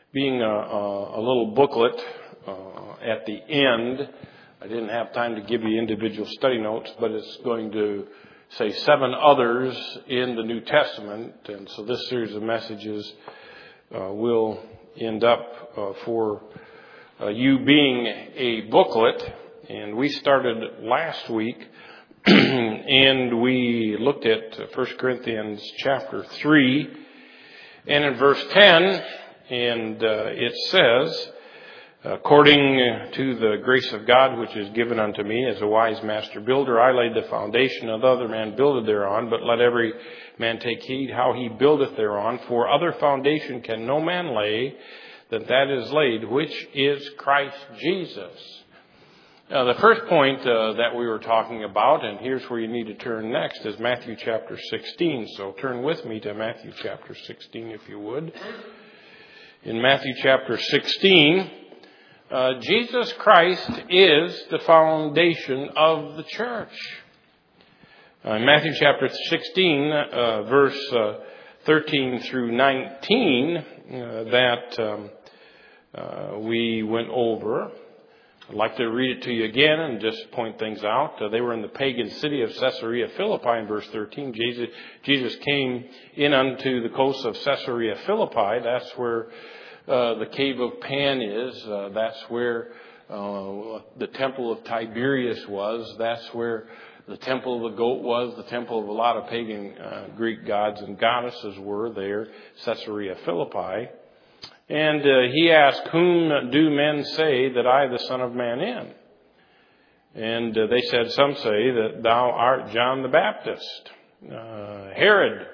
being a little booklet at the end. I didn't have time to give you individual study notes, but it's going to say 7 others in the New Testament. And so this series of messages will end up for you being a booklet. And we started last week and we looked at 1 Corinthians chapter 3 and in verse 10, and it says, according to the grace of God which is given unto me as a wise master builder, I laid the foundation, and the other man builded thereon, but let every man take heed how he buildeth thereon. For other foundation can no man lay than that is laid, which is Christ Jesus. The first point that we were talking about, and here's where you need to turn next, is Matthew chapter 16. So turn with me to Matthew chapter 16, if you would. In Matthew chapter 16, Jesus Christ is the foundation of the church. In Matthew chapter 16, verse 13 through 19, that we went over. I'd like to read it to you again and just point things out. They were in the pagan city of Caesarea Philippi in verse 13. Jesus came in unto the coast of Caesarea Philippi. That's where the cave of Pan is. That's where the temple of Tiberius was. That's where the temple of the goat was. The temple of a lot of pagan Greek gods and goddesses were there, Caesarea Philippi. And he asked, whom do men say that I, the Son of Man, am? And they said, some say that thou art John the Baptist. Herod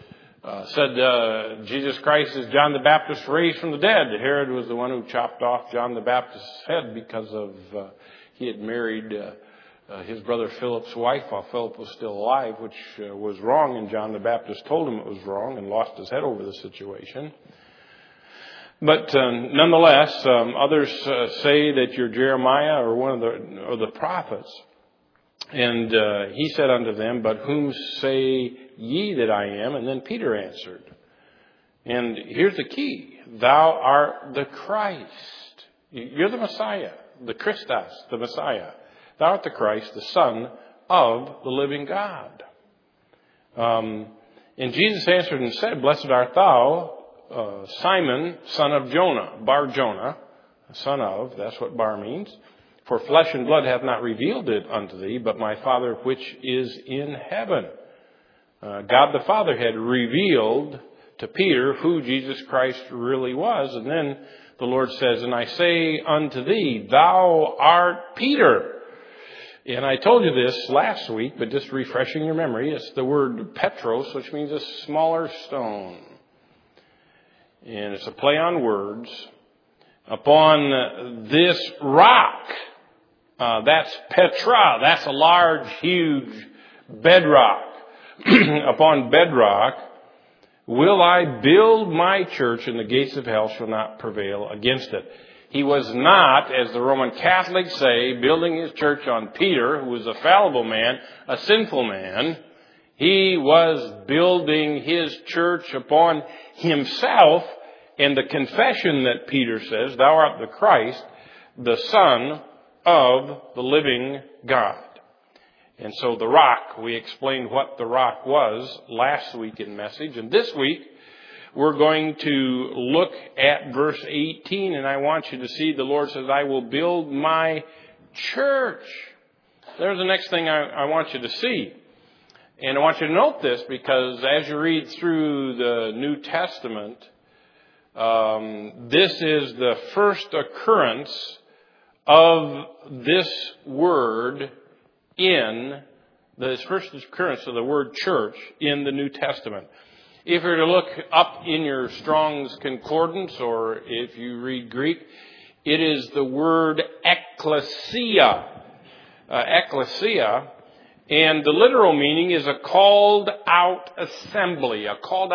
said Jesus Christ is John the Baptist raised from the dead. Herod was the one who chopped off John the Baptist's head because of he had married his brother Philip's wife while Philip was still alive, which was wrong, and John the Baptist told him it was wrong and lost his head over the situation. But nonetheless, others say that you're Jeremiah or one of the prophets. And he said unto them, but whom say ye that I am? And then Peter answered. And here's the key. Thou art the Christ. You're the Messiah, the Christos, the Messiah. Thou art the Christ, the Son of the living God. And Jesus answered and said, blessed art thou, Simon, son of Jonah, Bar Jonah, son of, that's what Bar means. For flesh and blood hath not revealed it unto thee, but my Father which is in heaven. God the Father had revealed to Peter who Jesus Christ really was. And then the Lord says, and I say unto thee, thou art Peter. And I told you this last week, but just refreshing your memory, it's the word Petros, which means a smaller stone. And it's a play on words. Upon this rock, that's Petra, that's a large, huge bedrock. Upon bedrock will I build my church, and the gates of hell shall not prevail against it. He was not, as the Roman Catholics say, building his church on Peter, who was a fallible man, a sinful man. He was building his church upon himself and the confession that Peter says, thou art the Christ, the Son of the living God. And so the rock, we explained what the rock was last week in message. And this week, we're going to look at verse 18. And I want you to see the Lord says, I will build my church. There's the next thing I want you to see. And I want you to note this because as you read through the New Testament, this is the first occurrence of this word first occurrence of the word church in the New Testament. If you were to look up in your Strong's Concordance, or if you read Greek, it is the word ecclesia. Ecclesia. And the literal meaning is a called out assembly,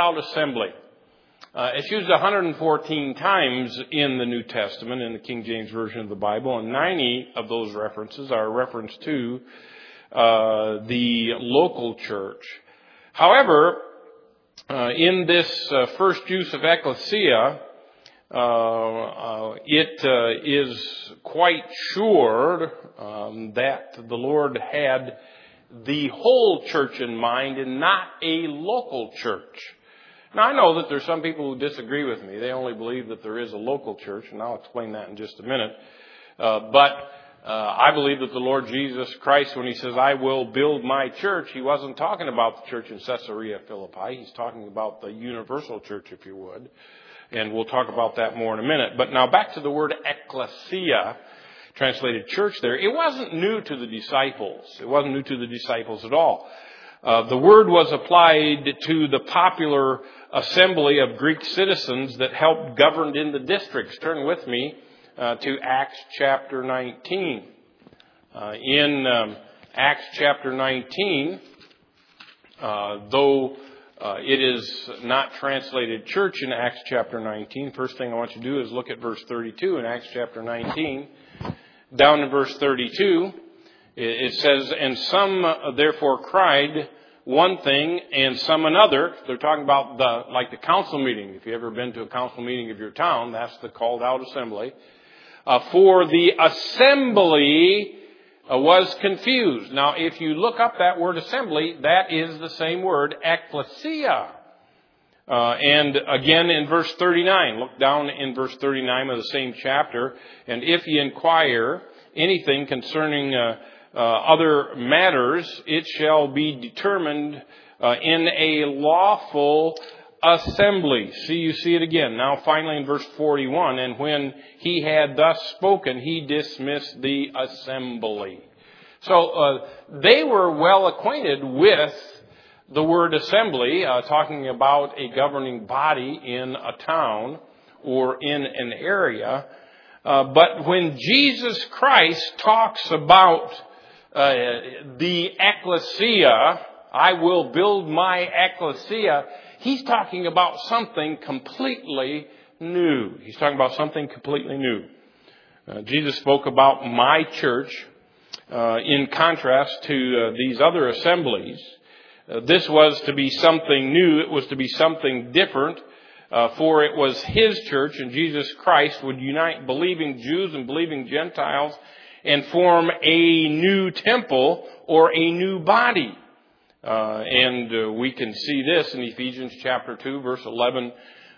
It's used 114 times in the New Testament in the King James Version of the Bible, and 90 of those references are a reference to the local church. However, in this first use of ecclesia, it is quite sure that the Lord had the whole church in mind and not a local church. Now, I know that there's some people who disagree with me. They only believe that there is a local church, and I'll explain that in just a minute. But I believe that the Lord Jesus Christ, when he says, I will build my church, he wasn't talking about the church in Caesarea Philippi. He's talking about the universal church, if you would. And we'll talk about that more in a minute. But now back to the word ecclesia, translated church there. It wasn't new to the disciples. It wasn't new to the disciples at all. The word was applied to the popular assembly of Greek citizens that helped govern in the districts. Turn with me to Acts chapter 19. In Acts chapter 19, though it is not translated church in Acts chapter 19, first thing I want you to do is look at verse 32 in Acts chapter 19. Down in verse 32, it says, and some therefore cried one thing and some another. They're talking about the council meeting. If you've ever been to a council meeting of your town, that's the called out assembly. For the assembly was confused. Now, if you look up that word assembly, that is the same word, ecclesia. And again in verse 39, look down in verse 39 of the same chapter. And if ye inquire anything concerning other matters, it shall be determined in a lawful assembly. You see it again. Now finally in verse 41, and when he had thus spoken, he dismissed the assembly. So they were well acquainted with the word assembly, talking about a governing body in a town or in an area. But when Jesus Christ talks about the ecclesia, I will build my ecclesia, he's talking about something completely new. He's talking about something completely new. Jesus spoke about my church in contrast to these other assemblies. This was to be something new. It was to be something different, for it was his church, and Jesus Christ would unite believing Jews and believing Gentiles and form a new temple or a new body. And we can see this in Ephesians chapter 2, verse 11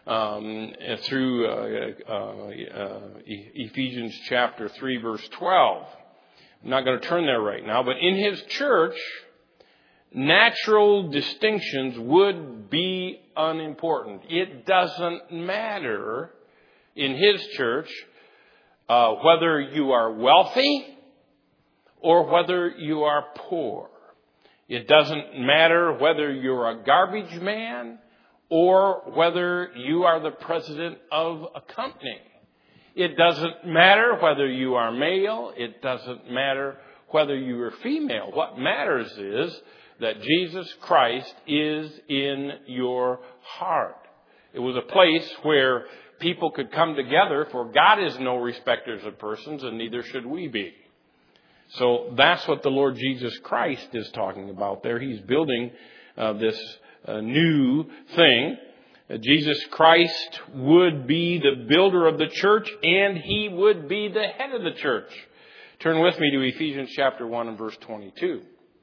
through Ephesians chapter 3, verse 12. I'm not going to turn there right now, but in his church, natural distinctions would be unimportant. It doesn't matter in his church whether you are wealthy or whether you are poor. It doesn't matter whether you're a garbage man or whether you are the president of a company. It doesn't matter whether you are male. It doesn't matter whether you are female. What matters is that Jesus Christ is in your heart. It was a place where people could come together, for God is no respecters of persons, and neither should we be. So that's what the Lord Jesus Christ is talking about there. He's building this new thing. Jesus Christ would be the builder of the church, and he would be the head of the church. Turn with me to Ephesians chapter 1 and verse 22.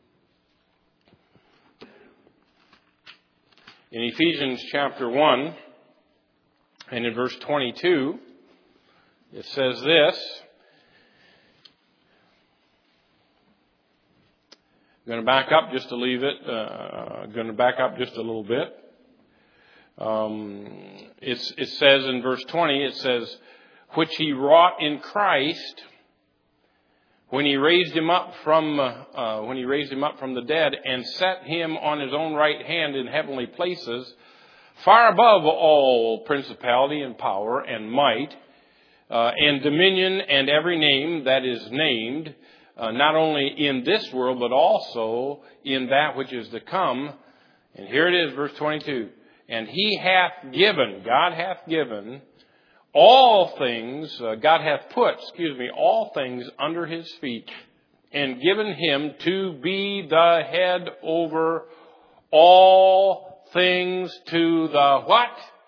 In Ephesians chapter 1 and in verse 22, it says this. I'm going to back up just to leave it. I'm going to back up just a little bit. It says in verse 20, it says, which he wrought in Christ when he raised him up from the dead and set him on his own right hand in heavenly places, far above all principality and power and might and dominion and every name that is named, not only in this world but also in that which is to come. And here it is, verse 22. And he hath given, God hath given all things, God hath put, all things under his feet, and given him to be the head over all things to the what?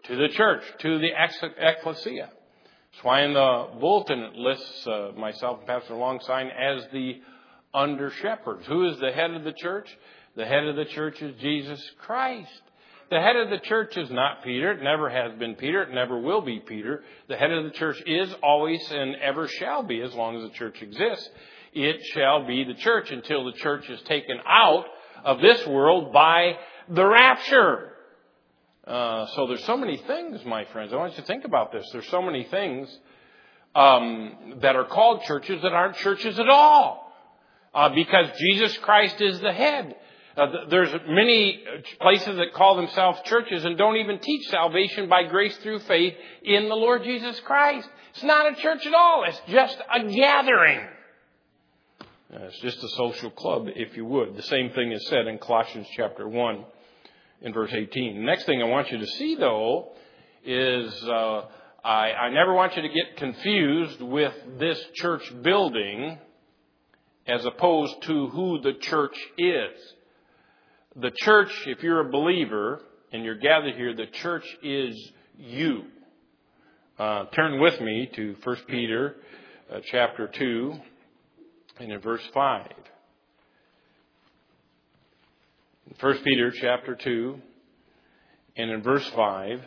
To the church, to the ecclesia. That's why in the bulletin it lists myself and Pastor Longsign as the under-shepherds. Who is the head of the church? The head of the church is Jesus Christ. The head of the church is not Peter. It never has been Peter. It never will be Peter. The head of the church is, always, and ever shall be, as long as the church exists. It shall be the church until the church is taken out of this world by the rapture. So there's so many things, my friends. I want you to think about this. There's so many things that are called churches that aren't churches at all. Because Jesus Christ is the head. There's many places that call themselves churches and don't even teach salvation by grace through faith in the Lord Jesus Christ. It's not a church at all. It's just a gathering. It's just a social club, if you would. The same thing is said in Colossians chapter 1 in verse 18. The next thing I want you to see, though, is I never want you to get confused with this church building as opposed to who the church is. The church, if you're a believer and you're gathered here, the church is you. Turn with me to 1 Peter chapter 2 and in verse 5. 1 Peter chapter 2 and in verse 5.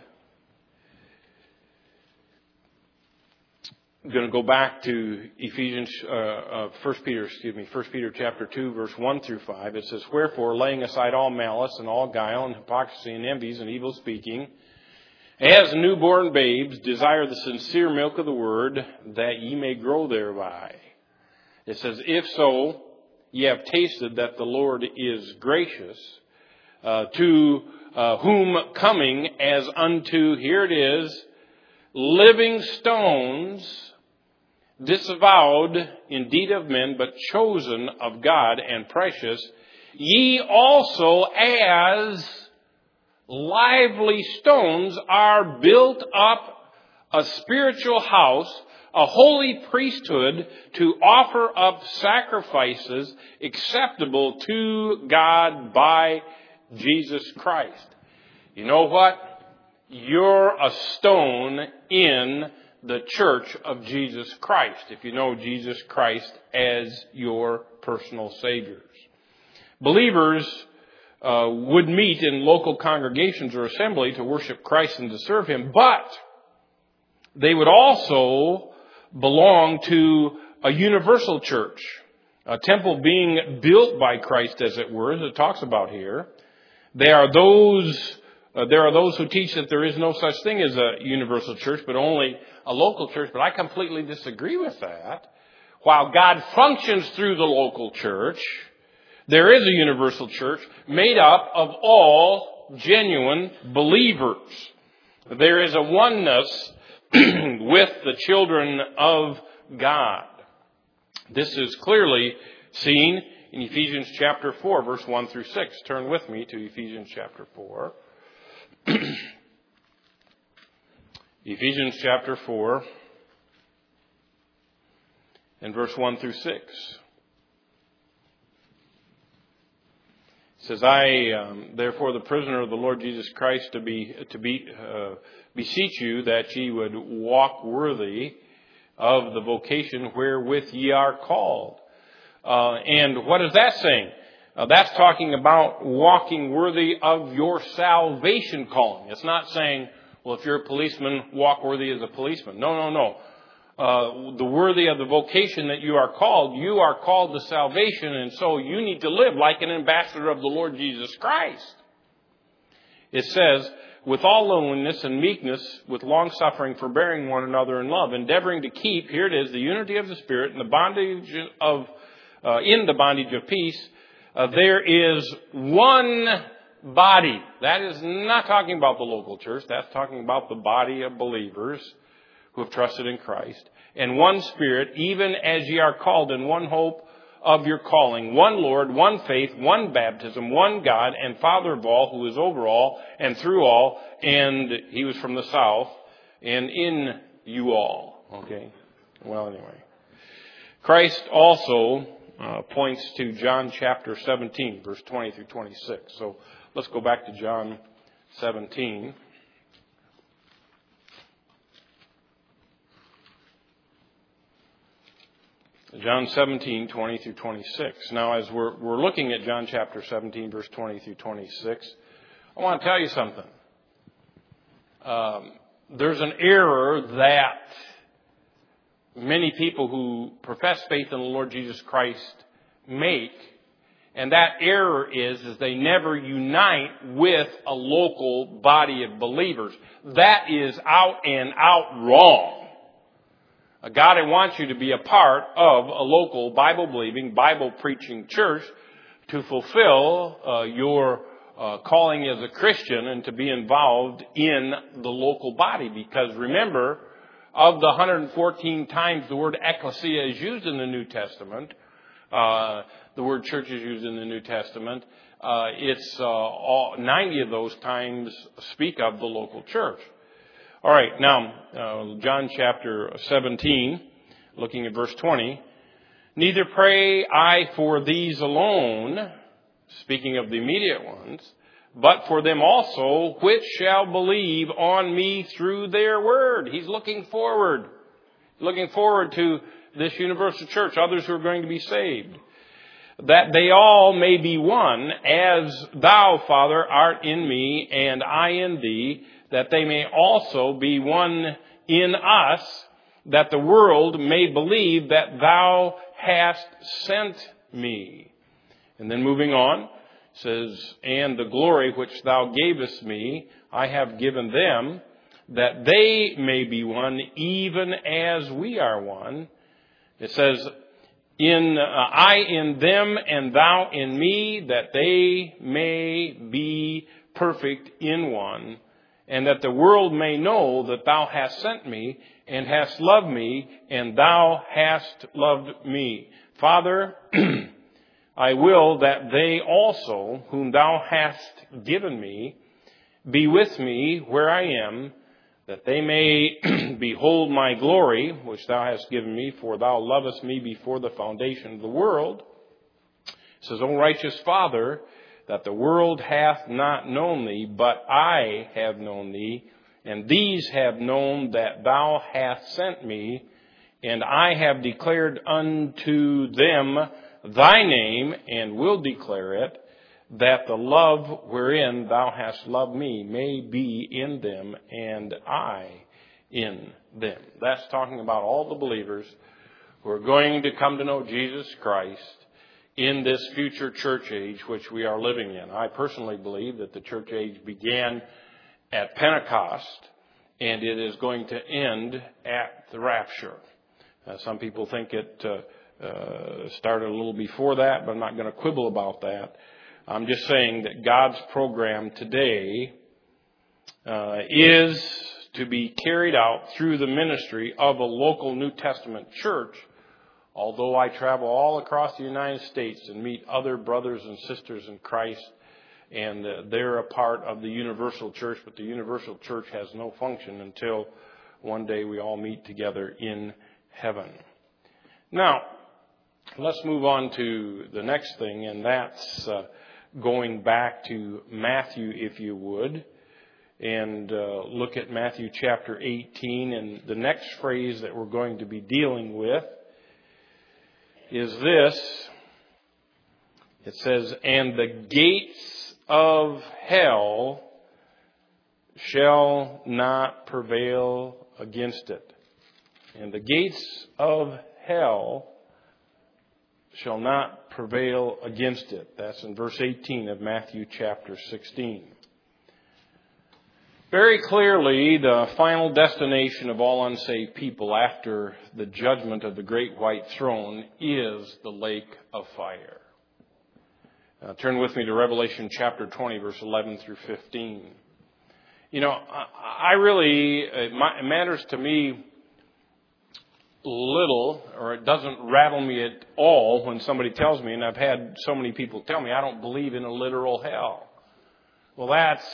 I'm going to go back to 1 Peter chapter 2, verse 1 through 5. It says, "Wherefore, laying aside all malice and all guile and hypocrisy and envies and evil speaking, as newborn babes, desire the sincere milk of the word, that ye may grow thereby." It says, "If so, ye have tasted that the Lord is gracious, to whom coming as unto," here it is, "living stones, disavowed indeed of men, but chosen of God and precious, ye also as lively stones are built up a spiritual house, a holy priesthood, to offer up sacrifices acceptable to God by Jesus Christ." You know what? You're a stone in the church of Jesus Christ, if you know Jesus Christ as your personal Savior. Believers would meet in local congregations or assembly to worship Christ and to serve Him, but they would also belong to a universal church, a temple being built by Christ, as it were, as it talks about here. There are those who teach that there is no such thing as a universal church, but only a local church. But I completely disagree with that. While God functions through the local church, there is a universal church made up of all genuine believers. There is a oneness with the children of God. This is clearly seen in Ephesians chapter 4, verse 1 through 6. Turn with me to Ephesians chapter 4. Ephesians chapter 4 and verse 1 through 6. It says, "I, therefore, the prisoner of the Lord Jesus Christ, beseech you that ye would walk worthy of the vocation wherewith ye are called." And what is that saying? That's talking about walking worthy of your salvation calling. It's not saying, well, if you're a policeman, walk worthy as a policeman. No. The worthy of the vocation that you are called to salvation, and so you need to live like an ambassador of the Lord Jesus Christ. It says, "with all lowliness and meekness, with long suffering, forbearing one another in love, endeavoring to keep," here it is, "the unity of the Spirit and the bondage in the bondage of peace. There is one body." That is not talking about the local church. That's talking about the body of believers who have trusted in Christ. "And one Spirit, even as ye are called in one hope of your calling, one Lord, one faith, one baptism, one God and Father of all, who is over all and through all." And he was from the south, "and in you all." Okay. Well, anyway. Christ also points to John chapter 17, verse 20 through 26. So let's go back to John 17. John 17, 20 through 26. Now, as we're looking at John chapter 17, verse 20 through 26, I want to tell you something. There's an error that many people who profess faith in the Lord Jesus Christ make, and that error is they never unite with a local body of believers. That is out and out wrong. God wants you to be a part of a local Bible-believing, Bible-preaching church to fulfill your calling as a Christian and to be involved in the local body. Because remember, of the 114 times the word ecclesia is used in the New Testament, the word church is used in the New Testament, it's 90 of those times speak of the local church. All right, now, John chapter 17, looking at verse 20. Neither pray I for these alone, speaking of the immediate ones, but for them also which shall believe on me through their word. He's looking forward to this universal church, others who are going to be saved. That they all may be one, as thou, Father, art in me, and I in thee, that they may also be one in us, that the world may believe that thou hast sent me. And then moving on, it says, and the glory which thou gavest me, I have given them, that they may be one, even as we are one. It says, I in them and thou in me, that they may be perfect in one, and that the world may know that thou hast sent me, and hast loved me, and thou hast loved me. Father, I will that they also, whom thou hast given me, be with me where I am, that they may behold my glory, which thou hast given me, for thou lovest me before the foundation of the world. It says, O righteous Father, that the world hath not known thee, but I have known thee, and these have known that thou hast sent me, and I have declared unto them thy name, and will declare it, that the love wherein thou hast loved me may be in them, and I in them. That's talking about all the believers who are going to come to know Jesus Christ in this future church age which we are living in. I personally believe that the church age began at Pentecost, and it is going to end at the rapture. Some people think it started a little before that, but I'm not going to quibble about that. I'm just saying that God's program today is to be carried out through the ministry of a local New Testament church. Although I travel all across the United States and meet other brothers and sisters in Christ, and they're a part of the universal church, but the universal church has no function until one day we all meet together in heaven. Now, let's move on to the next thing, and that's going back to Matthew, if you would, and look at Matthew chapter 18. And the next phrase that we're going to be dealing with is this. It says, and the gates of hell shall not prevail against it. And the gates of hell shall not prevail against it. That's in verse 18 of Matthew chapter 16. Very clearly, the final destination of all unsaved people after the judgment of the great white throne is the lake of fire. Turn with me to Revelation chapter 20, verse 11 through 15. You know, it matters to me little, or it doesn't rattle me at all when somebody tells me, and I've had so many people tell me, I don't believe in a literal hell. Well,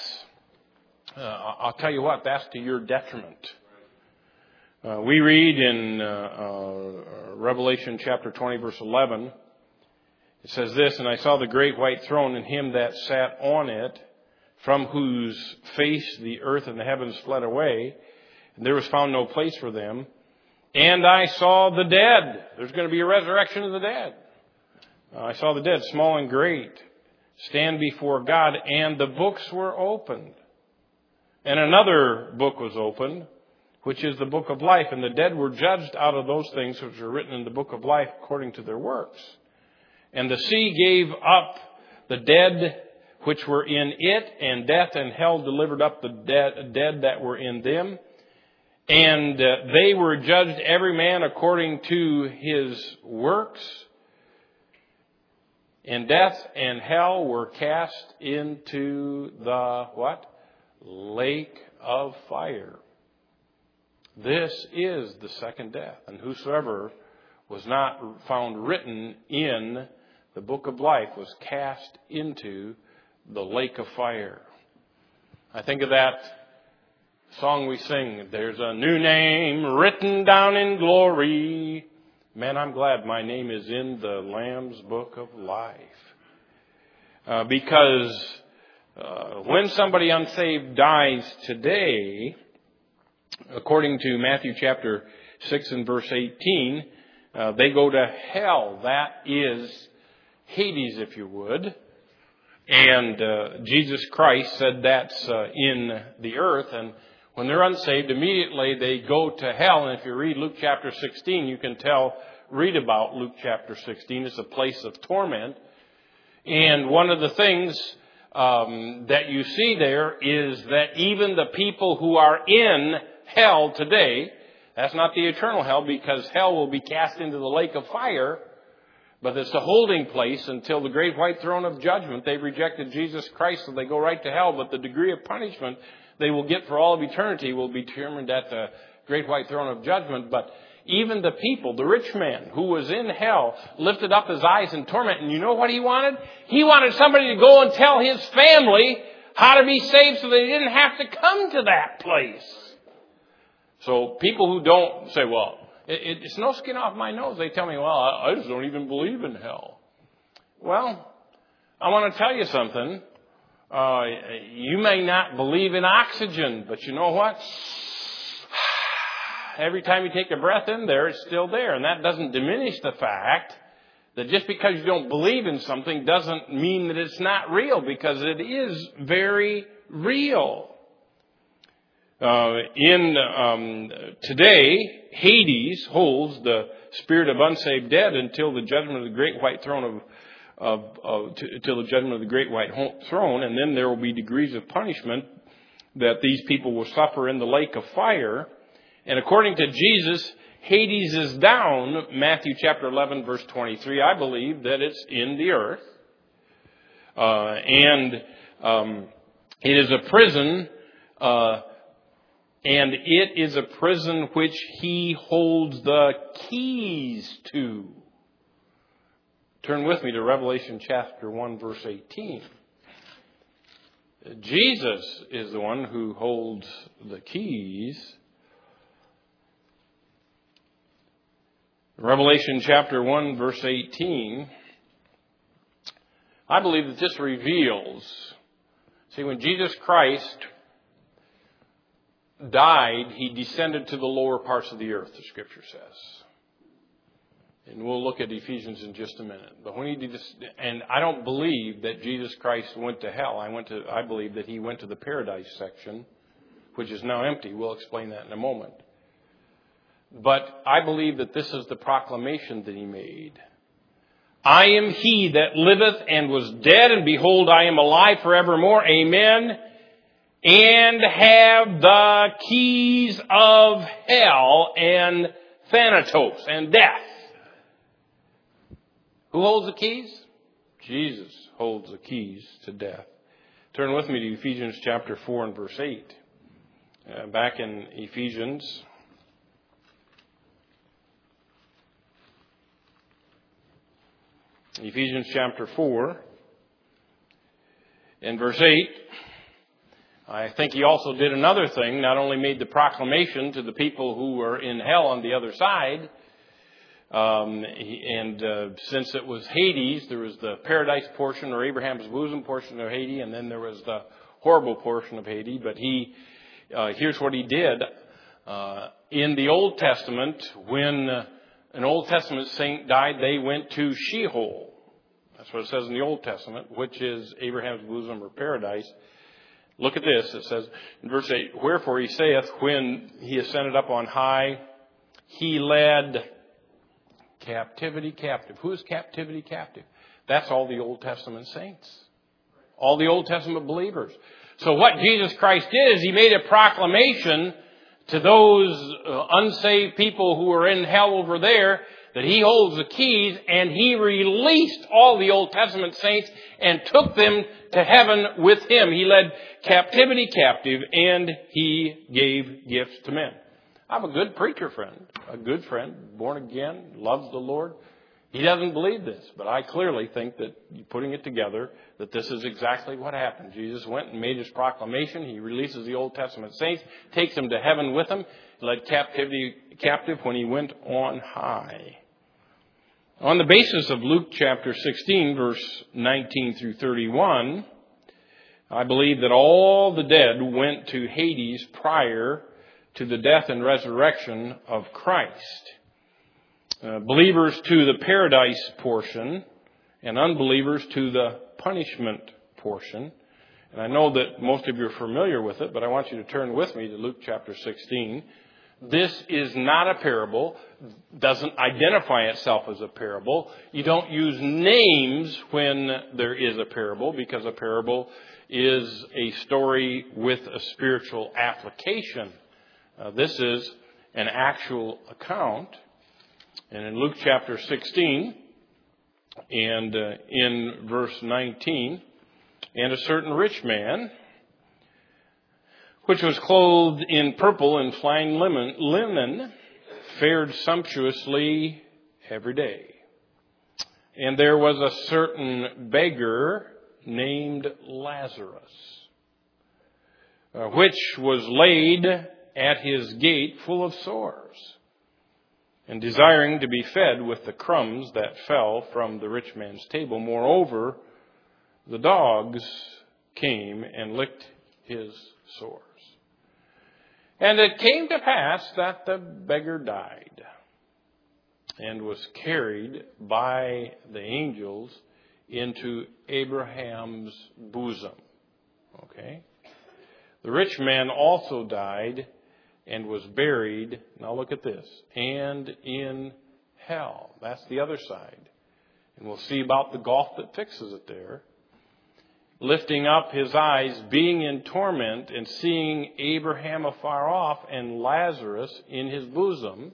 I'll tell you what, that's to your detriment. We read in Revelation chapter 20, verse 11, it says this, and I saw the great white throne and him that sat on it, from whose face the earth and the heavens fled away, and there was found no place for them. And I saw the dead. There's going to be a resurrection of the dead. I saw the dead, small and great, stand before God, and the books were opened. And another book was opened, which is the book of life. And the dead were judged out of those things which were written in the book of life according to their works. And the sea gave up the dead which were in it, and death and hell delivered up the dead that were in them. And they were judged every man according to his works. And death and hell were cast into the what? Lake of fire. This is the second death. And whosoever was not found written in the book of life was cast into the lake of fire. I think of that song we sing, there's a new name written down in glory. Man, I'm glad my name is in the Lamb's book of life. Because when somebody unsaved dies today, according to Matthew chapter 6 and verse 18, they go to hell. That is Hades, if you would. And Jesus Christ said that's in the earth. And when they're unsaved, immediately they go to hell. And if you read Luke chapter 16, you can read about Luke chapter 16. It's a place of torment. And one of the things that you see there is that even the people who are in hell today, that's not the eternal hell, because hell will be cast into the lake of fire, but it's a holding place until the great white throne of judgment. They've rejected Jesus Christ, so they go right to hell, but the degree of punishment they will get for all of eternity will be determined at the great white throne of judgment. But even the people, the rich man who was in hell, lifted up his eyes in torment. And you know what he wanted? He wanted somebody to go and tell his family how to be saved so they didn't have to come to that place. So people who don't say, well, it's no skin off my nose. They tell me, well, I just don't even believe in hell. Well, I want to tell you something. You may not believe in oxygen, but you know what? Every time you take a breath in there, it's still there. And that doesn't diminish the fact that just because you don't believe in something doesn't mean that it's not real, because it is very real. Today, Hades holds the spirit of unsaved dead until the judgment of the great white throne till the judgment of the great white throne, and then there will be degrees of punishment that these people will suffer in the lake of fire. And according to Jesus, Hades is down, Matthew chapter 11, verse 23. I believe that it's in the earth. It is a prison, and it is a prison which he holds the keys to. Turn with me to Revelation chapter 1, verse 18. Jesus is the one who holds the keys. Revelation chapter 1, verse 18. I believe that this reveals, see, when Jesus Christ died, he descended to the lower parts of the earth, the scripture says. And we'll look at Ephesians in just a minute. But when he did this, and I don't believe that Jesus Christ went to hell. I believe that he went to the paradise section, which is now empty. We'll explain that in a moment. But I believe that this is the proclamation that he made. I am he that liveth and was dead, and behold, I am alive forevermore. Amen. And have the keys of hell and Thanatos and death. Who holds the keys? Jesus holds the keys to death. Turn with me to Ephesians chapter 4 and verse 8. Back in Ephesians. Ephesians chapter 4 and verse 8. I think he also did another thing, not only made the proclamation to the people who were in hell on the other side, since it was Hades, there was the paradise portion or Abraham's bosom portion of Hades, and then there was the horrible portion of Hades. But here's what he did. In the Old Testament, when an Old Testament saint died, they went to Sheol. That's what it says in the Old Testament, which is Abraham's bosom or paradise. Look at this. It says in verse 8, wherefore he saith, when he ascended up on high, he led captivity captive. Who is captivity captive? That's all the Old Testament saints. All the Old Testament believers. So what Jesus Christ did is he made a proclamation to those unsaved people who are in hell over there that he holds the keys, and he released all the Old Testament saints and took them to heaven with him. He led captivity captive, and he gave gifts to men. I have a good preacher friend, a good friend, born again, loves the Lord. He doesn't believe this, but I clearly think that putting it together, that this is exactly what happened. Jesus went and made his proclamation. He releases the Old Testament saints, takes them to heaven with him, led captivity captive when he went on high. On the basis of Luke chapter 16, verse 19 through 31, I believe that all the dead went to Hades prior to the death and resurrection of Christ. Believers to the paradise portion and unbelievers to the punishment portion. And I know that most of you are familiar with it, but I want you to turn with me to Luke chapter 16. This is not a parable, doesn't identify itself as a parable. You don't use names when there is a parable, because a parable is a story with a spiritual application. This is an actual account. And in Luke chapter 16, and in verse 19, and a certain rich man, which was clothed in purple and fine linen, fared sumptuously every day. And there was a certain beggar named Lazarus, which was laid at his gate full of sores, and desiring to be fed with the crumbs that fell from the rich man's table. Moreover, the dogs came and licked his sores. And it came to pass that the beggar died and was carried by the angels into Abraham's bosom. Okay? The rich man also died and was buried, now look at this, and in hell. That's the other side. And we'll see about the gulf that fixes it there. Lifting up his eyes, being in torment, and seeing Abraham afar off and Lazarus in his bosom.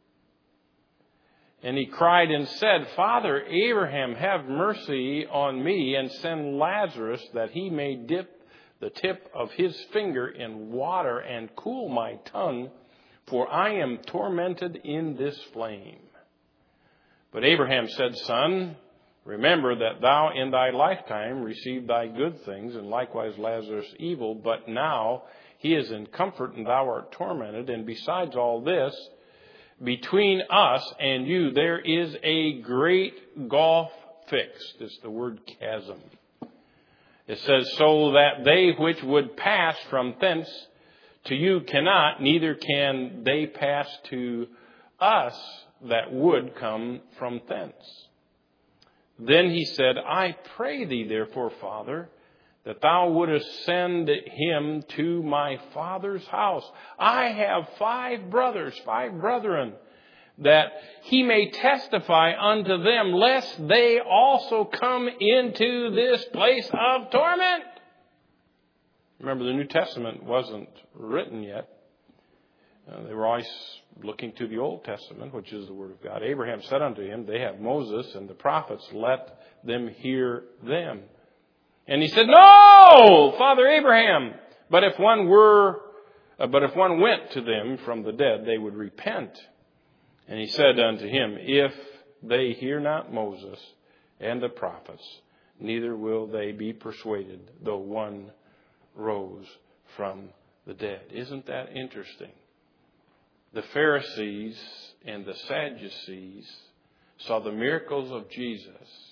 And he cried and said, Father Abraham, have mercy on me, and send Lazarus that he may dip the tip of his finger in water and cool my tongue, for I am tormented in this flame. But Abraham said, Son, remember that thou in thy lifetime received thy good things, and likewise Lazarus evil, but now he is in comfort and thou art tormented. And besides all this, between us and you there is a great gulf fixed. It's the word chasm. It says, so that they which would pass from thence to you cannot, neither can they pass to us that would come from thence. Then he said, I pray thee therefore, Father, that thou wouldest send him to my father's house. I have 5 brethren, that he may testify unto them, lest they also come into this place of torment. Remember, the New Testament wasn't written yet. They were always looking to the Old Testament, which is the Word of God. Abraham said unto him, they have Moses and the prophets, let them hear them. And he said, No, Father Abraham, but if one went to them from the dead, they would repent. And he said unto him, If they hear not Moses and the prophets, neither will they be persuaded, though one rose from the dead. Isn't that interesting? The Pharisees and the Sadducees saw the miracles of Jesus.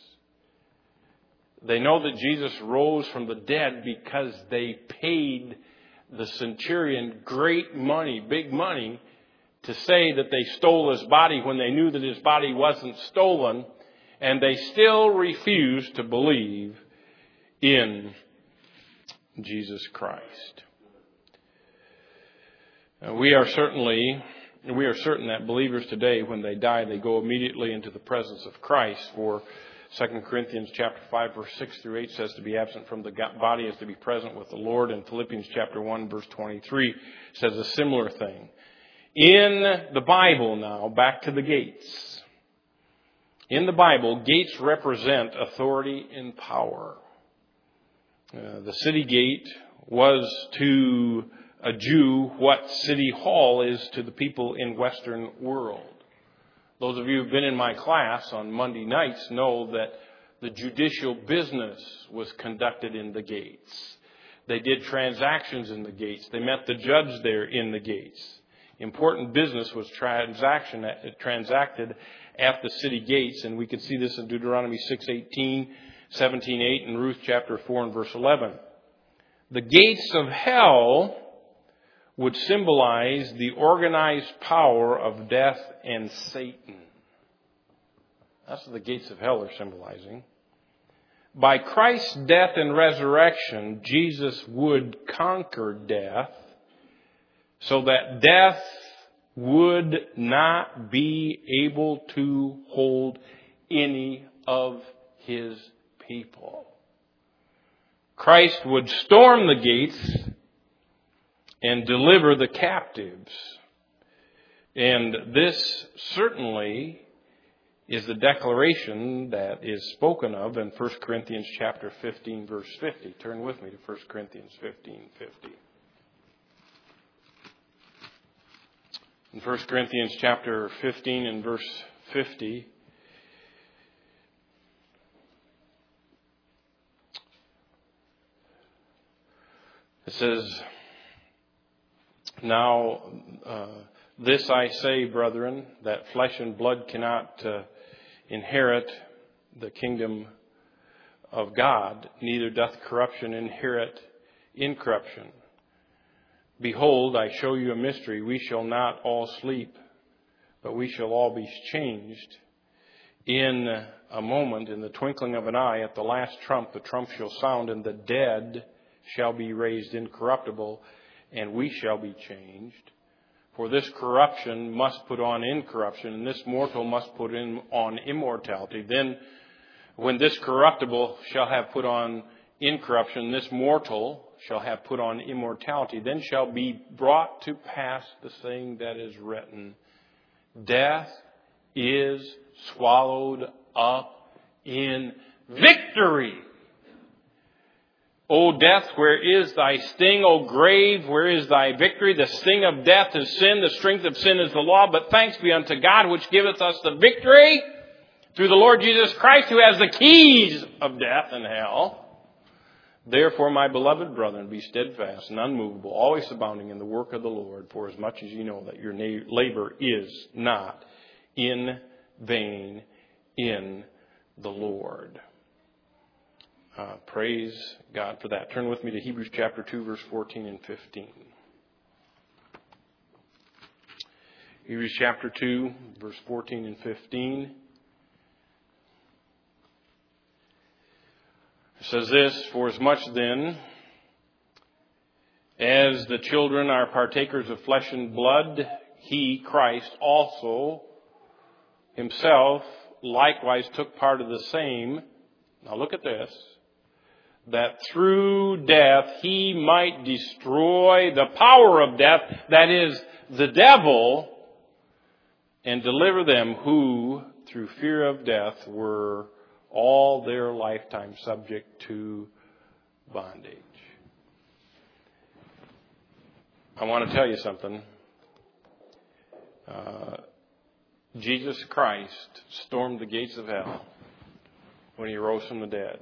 They know that Jesus rose from the dead because they paid the centurion great money, big money, to say that they stole his body when they knew that his body wasn't stolen, and they still refused to believe in Jesus Christ. We are certain that believers today, when they die, they go immediately into the presence of Christ. For 2 Corinthians chapter 5, verse 6 through 8 says to be absent from the body is to be present with the Lord. And Philippians chapter 1, verse 23 says a similar thing. In the Bible now, back to the gates. In the Bible, gates represent authority and power. The city gate was to a Jew what City Hall is to the people in Western world. Those of you who've been in my class on Monday nights know that the judicial business was conducted in the gates. They did transactions in the gates. They met the judge there in the gates. Important business was transacted at the city gates, and we can see this in Deuteronomy 6:18, 17:8, and Ruth chapter 4 and verse 11. The gates of hell would symbolize the organized power of death and Satan. That's what the gates of hell are symbolizing. By Christ's death and resurrection, Jesus would conquer death so that death would not be able to hold any of his people. Christ would storm the gates and deliver the captives. And this certainly is the declaration that is spoken of in 1 Corinthians chapter 15, verse 50. Turn with me to 1 Corinthians 15:50. In 1 Corinthians chapter 15 and verse 50, it says, Now, this I say, brethren, that flesh and blood cannot inherit the kingdom of God, neither doth corruption inherit incorruption. Behold, I show you a mystery. We shall not all sleep, but we shall all be changed in a moment, in the twinkling of an eye. At the last trump, the trump shall sound, and the dead shall be raised incorruptible, and we shall be changed. For this corruption must put on incorruption, and this mortal must put on immortality. Then, when this corruptible shall have put on incorruption, this mortal shall have put on immortality, then shall be brought to pass the saying that is written, Death is swallowed up in victory. O death, where is thy sting? O grave, where is thy victory? The sting of death is sin. The strength of sin is the law. But thanks be unto God, which giveth us the victory through the Lord Jesus Christ, who has the keys of death and hell. Therefore, my beloved brethren, be steadfast and unmovable, always abounding in the work of the Lord, for as much as ye know that your labor is not in vain in the Lord. Praise God for that. Turn with me to Hebrews chapter 2, verse 14 and 15. Hebrews chapter 2, verse 14 and 15. It says this, For as much then as the children are partakers of flesh and blood, he, Christ, also himself likewise took part of the same. Now look at this. That through death he might destroy the power of death, that is, the devil, and deliver them who, through fear of death, were all their lifetime subject to bondage. I want to tell you something. Jesus Christ stormed the gates of hell when he rose from the dead.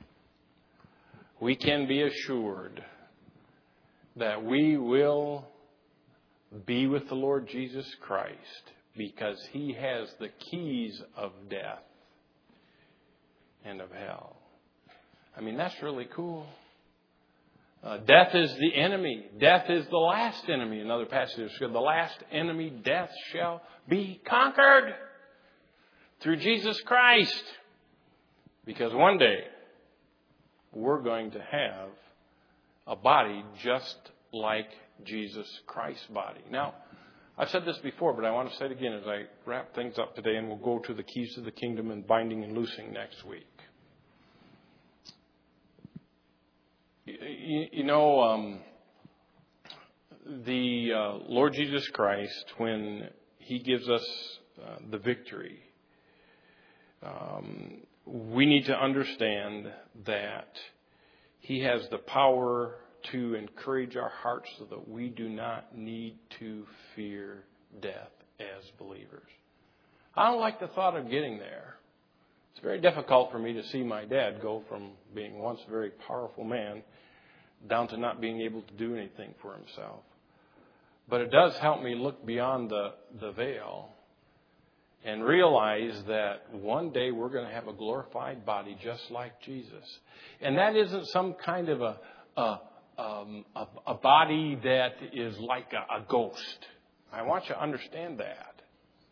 We can be assured that we will be with the Lord Jesus Christ because he has the keys of death and of hell. I mean, that's really cool. Death is the enemy. Death is the last enemy. Another passage of Scripture, the last enemy, death, shall be conquered through Jesus Christ. Because one day, we're going to have a body just like Jesus Christ's body. Now, I've said this before, but I want to say it again as I wrap things up today, and we'll go to the keys to the kingdom and binding and loosing next week. The Lord Jesus Christ, when He gives us the victory, we need to understand that He has the power to encourage our hearts so that we do not need to fear death as believers. I don't like the thought of getting there. It's very difficult for me to see my dad go from being once a very powerful man down to not being able to do anything for himself. But it does help me look beyond the veil and realize that one day we're going to have a glorified body just like Jesus. And that isn't some kind of a body that is like a ghost. I want you to understand that.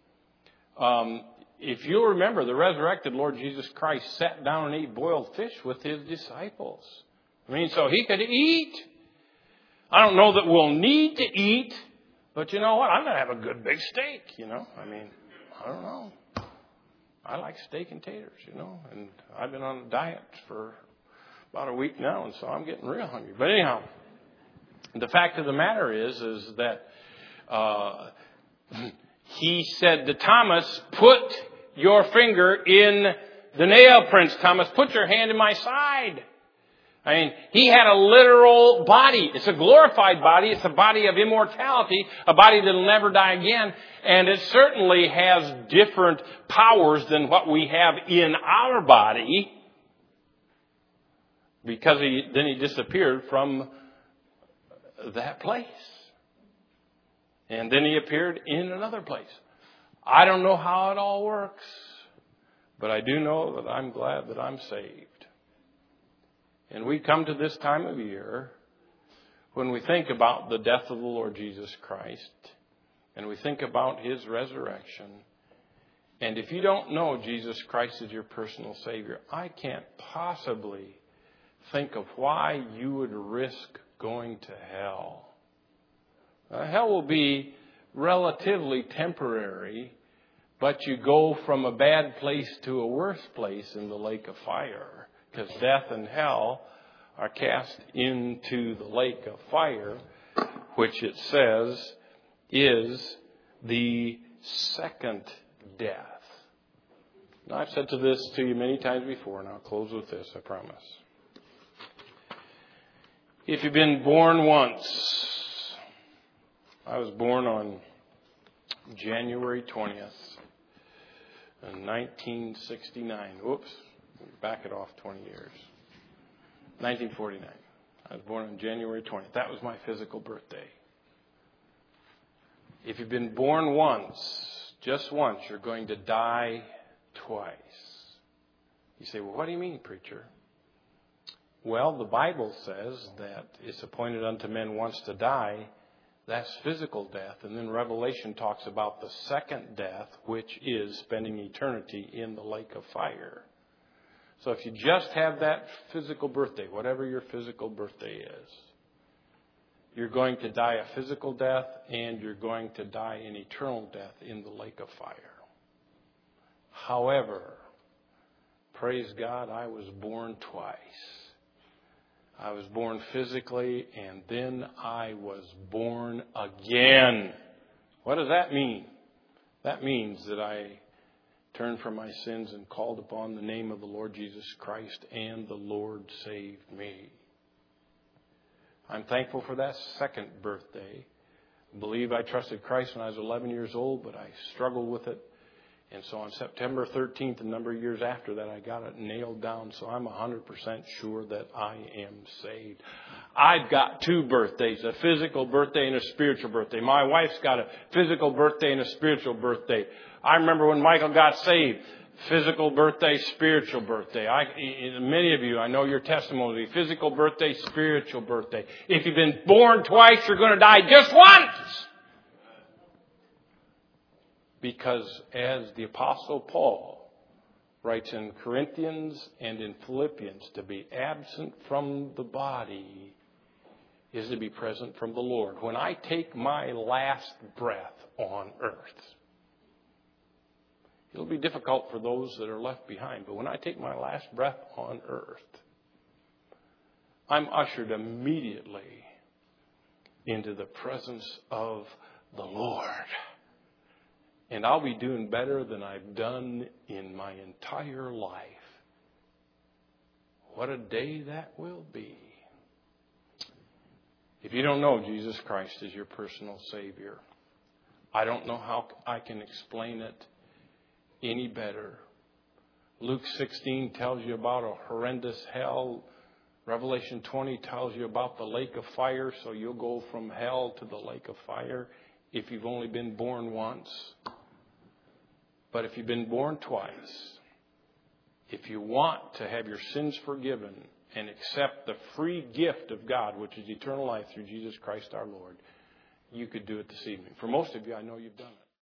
If you'll remember, the resurrected Lord Jesus Christ sat down and ate boiled fish with His disciples. So He could eat. I don't know that we'll need to eat, but you know what? I'm going to have a good big steak, I don't know. I like steak and taters, and I've been on a diet for about a week now, and so I'm getting real hungry. But anyhow, the fact of the matter is that He said to Thomas, put your finger in the nail prints, Thomas. Put your hand in my side. He had a literal body. It's a glorified body. It's a body of immortality, a body that will never die again. And it certainly has different powers than what we have in our body, because he disappeared from that place. And then He appeared in another place. I don't know how it all works, but I do know that I'm glad that I'm saved. And we come to this time of year when we think about the death of the Lord Jesus Christ, and we think about His resurrection. And if you don't know Jesus Christ as your personal Savior, I can't possibly think of why you would risk going to hell. Hell will be relatively temporary, but you go from a bad place to a worse place in the lake of fire, because death and hell are cast into the lake of fire, which it says is the second death. Now, I've said this to you many times before, and I'll close with this, I promise. If you've been born once, I was born on January 20th, in 1969. Whoops, back it off 20 years. 1949. I was born on January 20th. That was my physical birthday. If you've been born once, just once, you're going to die twice. You say, well, what do you mean, preacher? Well, the Bible says that it's appointed unto men once to die. That's physical death. And then Revelation talks about the second death, which is spending eternity in the lake of fire. So if you just have that physical birthday, whatever your physical birthday is, you're going to die a physical death, and you're going to die an eternal death in the lake of fire. However, praise God, I was born twice. I was born physically, and then I was born again. What does that mean? That means that I turned from my sins and called upon the name of the Lord Jesus Christ, and the Lord saved me. I'm thankful for that second birthday. I believe I trusted Christ when I was 11 years old, but I struggled with it. And so on September 13th, a number of years after that, I got it nailed down. So I'm 100% sure that I am saved. I've got two birthdays, a physical birthday and a spiritual birthday. My wife's got a physical birthday and a spiritual birthday. I remember when Michael got saved, physical birthday, spiritual birthday. Many of you, I know your testimony, physical birthday, spiritual birthday. If you've been born twice, you're going to die just once. Because as the Apostle Paul writes in Corinthians and in Philippians, to be absent from the body is to be present from the Lord. When I take my last breath on earth, it'll be difficult for those that are left behind, but when I take my last breath on earth, I'm ushered immediately into the presence of the Lord. And I'll be doing better than I've done in my entire life. What a day that will be. If you don't know Jesus Christ as your personal Savior, I don't know how I can explain it any better. Luke 16 tells you about a horrendous hell. Revelation 20 tells you about the lake of fire, so you'll go from hell to the lake of fire if you've only been born once. But if you've been born twice, if you want to have your sins forgiven and accept the free gift of God, which is eternal life through Jesus Christ our Lord, you could do it this evening. For most of you, I know you've done it.